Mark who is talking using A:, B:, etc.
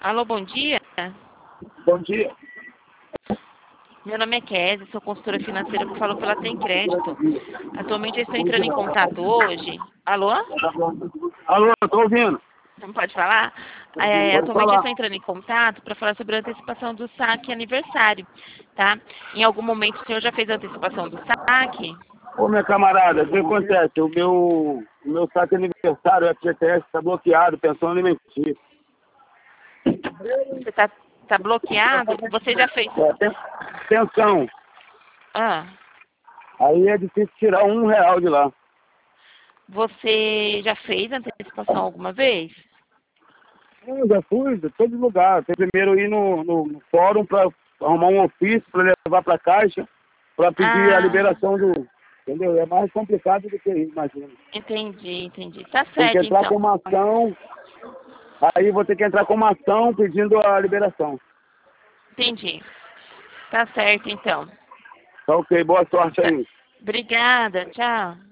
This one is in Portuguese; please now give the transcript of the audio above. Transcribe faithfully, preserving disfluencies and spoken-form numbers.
A: Alô, bom dia.
B: Bom dia.
A: Meu nome é Kézia, sou consultora financeira que falou pela Tem Crédito. Atualmente eu estou entrando em contato hoje. Alô?
B: Alô, tô ouvindo.
A: Não pode falar? É,
B: Pode
A: atualmente eu
B: falar.
A: estou entrando em contato para falar sobre a antecipação do saque aniversário, tá? Em algum momento o senhor já fez a antecipação do saque?
B: Ô, minha camarada, o que acontece? O meu, o meu saque aniversário, o F G T S, está bloqueado, pensão alimentícia.
A: Você está tá bloqueado? Você já fez...
B: É, pen- pensão.
A: Ah,
B: Aí é difícil tirar um real de lá.
A: você já fez a antecipação alguma vez?
B: Eu já fui de todo lugar. Tem primeiro ir no, no, no fórum para arrumar um ofício para levar para a caixa, para pedir a
A: Ah,
B: liberação do... Entendeu? É mais complicado do que isso, imagina.
A: entendi, entendi. Tá
B: Tem que
A: certo,
B: entrar com
A: então.
B: uma ação, aí vou ter que entrar com uma ação pedindo a liberação.
A: Entendi. Tá certo, então.
B: Tá ok, boa sorte
A: Tá.
B: aí.
A: Obrigada, tchau.